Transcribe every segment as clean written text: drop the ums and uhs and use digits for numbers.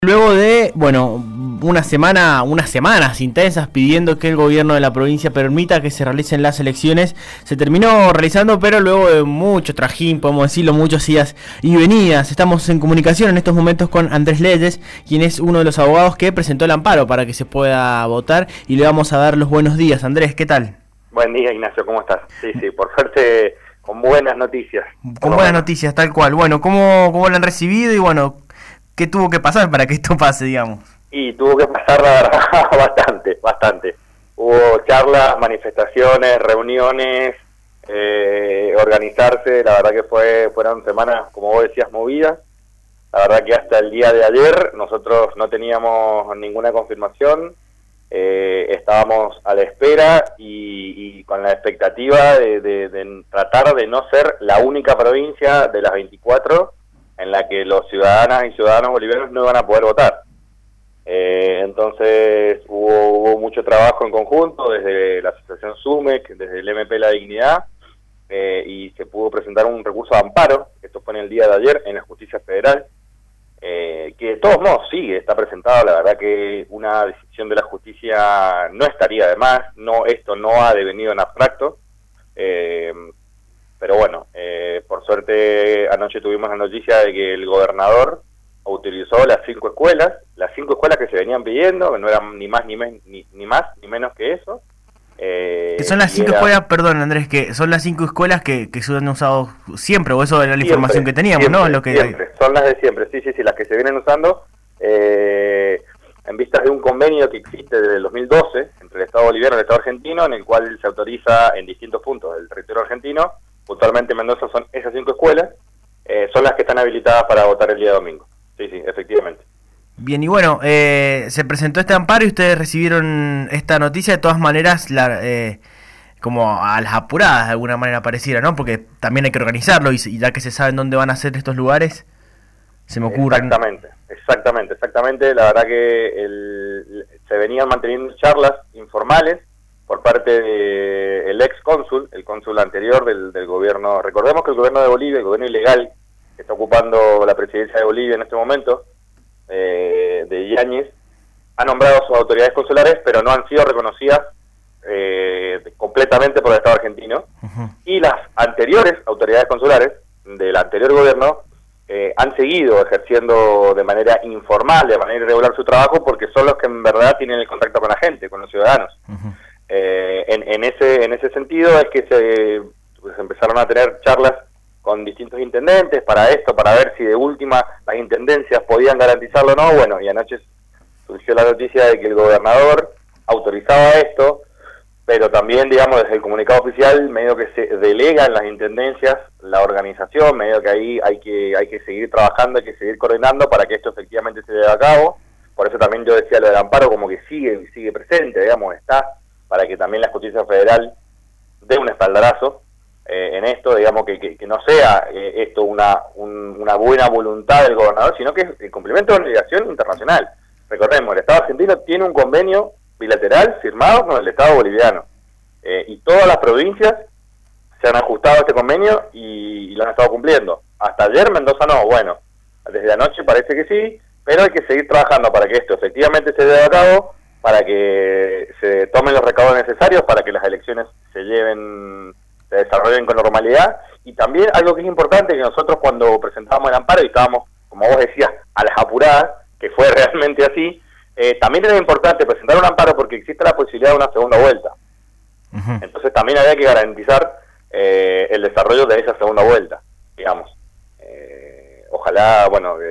Luego de, unas semanas intensas pidiendo que el gobierno de la provincia permita que se realicen las elecciones, se terminó realizando, pero luego de mucho trajín, podemos decirlo, muchos idas y venidas. Estamos en comunicación en estos momentos con Andrés Leyes, quien es uno de los abogados que presentó el amparo para que se pueda votar, y le vamos a dar los buenos días. Andrés, ¿qué tal? Buen día, Ignacio, ¿cómo estás? Sí, por suerte, con buenas noticias. Con buenas noticias, tal cual. Bueno, ¿cómo lo han recibido y qué tuvo que pasar para que esto pase, digamos? Y tuvo que pasar, la verdad, bastante. Hubo charlas, manifestaciones, reuniones, organizarse. La verdad que fueron semanas, como vos decías, movidas. La verdad que hasta el día de ayer nosotros no teníamos ninguna confirmación. Estábamos a la espera y con la expectativa de tratar de no ser la única provincia de las 24 en la que los ciudadanas y ciudadanos bolivianos no iban a poder votar. Entonces hubo mucho trabajo en conjunto desde la asociación SUMEC, desde el MP La Dignidad, y se pudo presentar un recurso de amparo. Esto fue en el día de ayer en la Justicia Federal, que de todos modos sí está presentado. La verdad que una decisión de la justicia no estaría de más. Esto no ha devenido en abstracto, pero bueno, por suerte anoche tuvimos la noticia de que el gobernador utilizó las 5 escuelas que se venían pidiendo, que no eran ni más ni menos que eso. Que son las 5 escuelas, perdón Andrés, que son las 5 escuelas que se han usado siempre, o eso era la información que teníamos, siempre, ¿no? Siempre, son las de siempre, sí, las que se vienen usando, en vistas de un convenio que existe desde el 2012 entre el Estado boliviano y el Estado argentino, en el cual se autoriza en distintos puntos del territorio argentino. Puntualmente en Mendoza son esas 5 escuelas, son las que están habilitadas para votar el día domingo. Sí, efectivamente. Bien, y se presentó este amparo y ustedes recibieron esta noticia. De todas maneras, como a las apuradas de alguna manera pareciera, ¿no? Porque también hay que organizarlo y ya que se saben dónde van a ser estos lugares, se me ocurre. Exactamente. La verdad que se venían manteniendo charlas informales por parte del ex cónsul, el cónsul anterior del gobierno. Recordemos que el gobierno de Bolivia, el gobierno ilegal que está ocupando la presidencia de Bolivia en este momento, de Yáñez, ha nombrado sus autoridades consulares, pero no han sido reconocidas completamente por el Estado argentino. Y las anteriores autoridades consulares del anterior gobierno han seguido ejerciendo de manera informal, de manera irregular su trabajo, porque son los que en verdad tienen el contacto con la gente, con los ciudadanos. En ese sentido es que se empezaron a tener charlas con distintos intendentes para ver si de última las intendencias podían garantizarlo o no. Bueno, y anoche surgió la noticia de que el gobernador autorizaba esto, pero también, digamos, desde el comunicado oficial, medio que se delega en las intendencias la organización, medio que ahí hay que seguir trabajando, hay que seguir coordinando para que esto efectivamente se lleve a cabo. Por eso también yo decía lo del amparo, como que sigue presente, digamos, está, para que también la Justicia Federal dé un espaldarazo en esto, digamos, que no sea esto una buena voluntad del gobernador, sino que es el cumplimiento de una obligación internacional. Recordemos, el Estado argentino tiene un convenio bilateral firmado con el Estado boliviano, y todas las provincias se han ajustado a este convenio y lo han estado cumpliendo. Hasta ayer Mendoza no. Bueno, desde anoche parece que sí, pero hay que seguir trabajando para que esto efectivamente se lleve a cabo, para que se tomen los recaudos necesarios para que las elecciones se desarrollen con normalidad. Y también algo que es importante, que nosotros cuando presentamos el amparo y estábamos, como vos decías, a las apuradas, que fue realmente así, también era importante presentar un amparo porque existe la posibilidad de una segunda vuelta. Entonces también había que garantizar el desarrollo de esa segunda vuelta, digamos. Ojalá,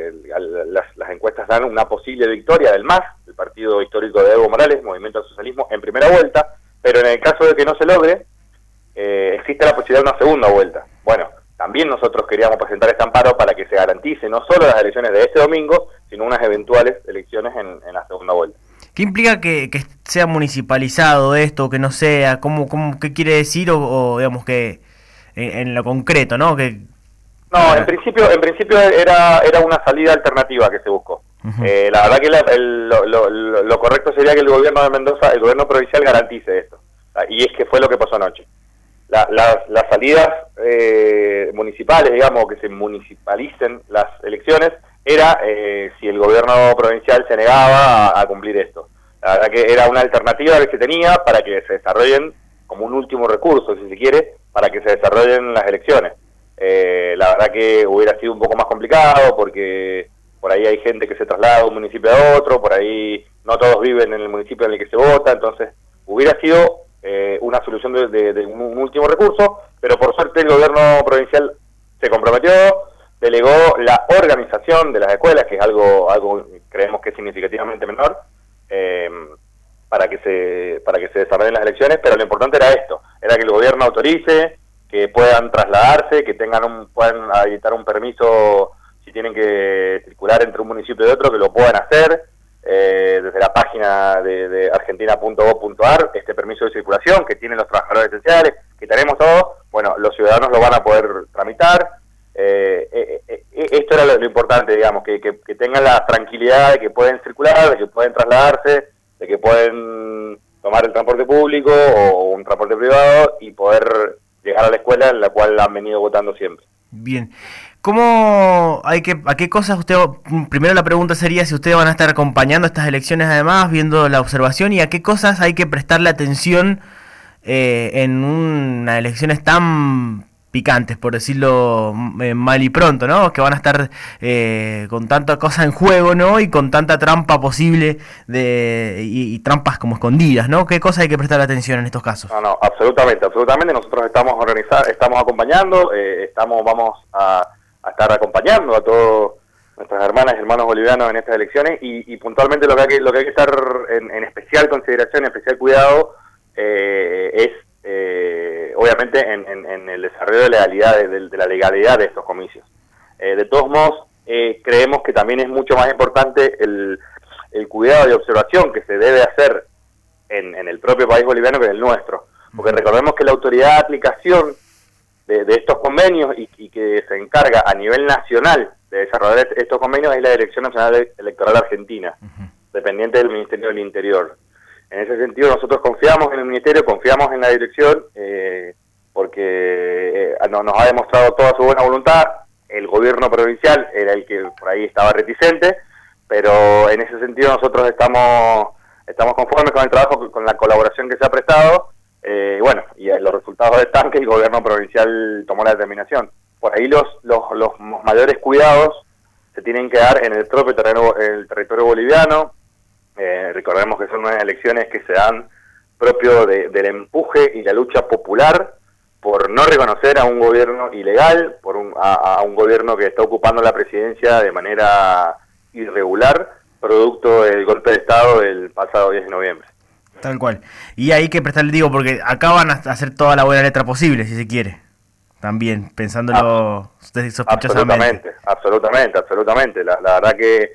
las encuestas dan una posible victoria del MAS, el partido histórico de Evo Morales, Movimiento al Socialismo, en primera vuelta, pero en el caso de que no se logre, existe la posibilidad de una segunda vuelta. Bueno, también nosotros queríamos presentar este amparo para que se garantice no solo las elecciones de este domingo, sino unas eventuales elecciones en la segunda vuelta. ¿Qué implica que sea municipalizado esto, que no sea? ¿Qué quiere decir o digamos que en lo concreto, ¿no? En principio era una salida alternativa que se buscó. La verdad que lo correcto sería que el gobierno de Mendoza, el gobierno provincial, garantice esto. Y es que fue lo que pasó anoche. Las salidas municipales, digamos, que se municipalicen las elecciones, era si el gobierno provincial se negaba a cumplir esto. La verdad que era una alternativa que se tenía para que se desarrollen como un último recurso, si se quiere, para que se desarrollen las elecciones. La verdad que hubiera sido un poco más complicado porque por ahí hay gente que se traslada de un municipio a otro, por ahí no todos viven en el municipio en el que se vota, entonces hubiera sido una solución de un último recurso, pero por suerte el gobierno provincial se comprometió, delegó la organización de las escuelas, que es algo creemos que es significativamente menor, para que se desarrollen las elecciones, pero lo importante era esto, era que el gobierno autorice, que puedan trasladarse, que puedan habilitar un permiso si tienen que circular entre un municipio y otro, que lo puedan hacer desde la página de argentina.gov.ar, este permiso de circulación que tienen los trabajadores esenciales, que tenemos todos, bueno, los ciudadanos lo van a poder tramitar. Esto era lo importante, digamos, que tengan la tranquilidad de que pueden circular, de que pueden trasladarse, de que pueden tomar el transporte público o un transporte privado y poder llegar a la escuela en la cual han venido votando siempre. Bien. ¿A qué cosas primero la pregunta sería si ustedes van a estar acompañando estas elecciones además, viendo la observación, y a qué cosas hay que prestarle atención en unas elecciones tan picantes, por decirlo mal y pronto, ¿no? Que van a estar con tanta cosa en juego, ¿no? Y con tanta trampa posible y trampas como escondidas, ¿no? ¿Qué cosas hay que prestar atención en estos casos? No, absolutamente. Nosotros estamos acompañando, vamos a estar acompañando a todos nuestras hermanas y hermanos bolivianos en estas elecciones y puntualmente lo que hay que estar en especial consideración, en especial cuidado es obviamente en el desarrollo de la legalidad de estos comicios. De todos modos, creemos que también es mucho más importante el cuidado y observación que se debe hacer en el propio país boliviano que en el nuestro, porque recordemos que la autoridad de aplicación de estos convenios y que se encarga a nivel nacional de desarrollar estos convenios es la Dirección Nacional Electoral Argentina, dependiente del Ministerio del Interior. En ese sentido nosotros confiamos en el Ministerio, confiamos en la dirección, porque nos ha demostrado toda su buena voluntad. El gobierno provincial era el que por ahí estaba reticente, pero en ese sentido nosotros estamos conformes con el trabajo, con la colaboración que se ha prestado, bueno, y los resultados están que el gobierno provincial tomó la determinación. Por ahí los mayores cuidados se tienen que dar en el propio territorio boliviano. Recordemos que son unas elecciones que se dan propio del empuje y la lucha popular por no reconocer a un gobierno ilegal, a un gobierno que está ocupando la presidencia de manera irregular, producto del golpe de Estado del pasado 10 de noviembre. Tal cual. Y hay que prestarle, porque acá van a hacer toda la buena letra posible, si se quiere. También, pensándolo sospechosamente. Absolutamente. La verdad que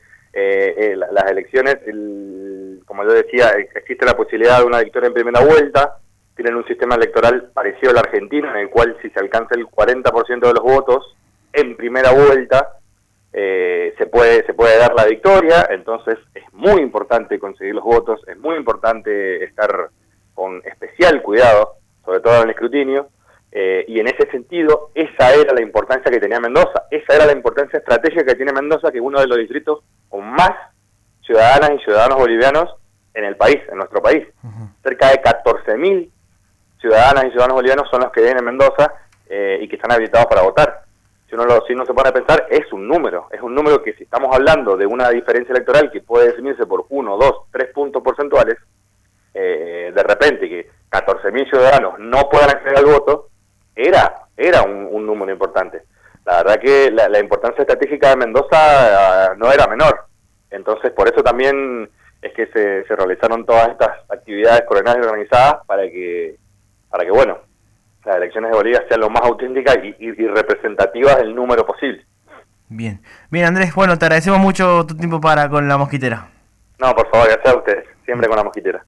las elecciones, como yo decía, existe la posibilidad de una victoria en primera vuelta. Tienen un sistema electoral parecido al argentino, en el cual si se alcanza el 40% de los votos en primera vuelta, se puede dar la victoria. Entonces es muy importante conseguir los votos, es muy importante estar con especial cuidado, sobre todo en el escrutinio, y en ese sentido esa era la importancia que tenía Mendoza, esa era la importancia estratégica que tiene Mendoza, que es uno de los distritos con más ciudadanas y ciudadanos bolivianos en el país, en nuestro país. Cerca de 14.000 ciudadanas y ciudadanos bolivianos son los que viven en Mendoza y que están habilitados para votar. Si uno se pone a pensar, es un número que, si estamos hablando de una diferencia electoral que puede definirse por 1, 2, 3 puntos porcentuales, de repente que 14.000 ciudadanos no puedan acceder al voto, era un número importante. La verdad que la importancia estratégica de Mendoza no era menor. Entonces, por eso también es que se realizaron todas estas actividades coordinadas y organizadas para que bueno, las elecciones de Bolivia sean lo más auténticas y representativas del número posible. Bien, Andrés, bueno, te agradecemos mucho tu tiempo con La Mosquitera. No, por favor, gracias a ustedes, siempre con La Mosquitera.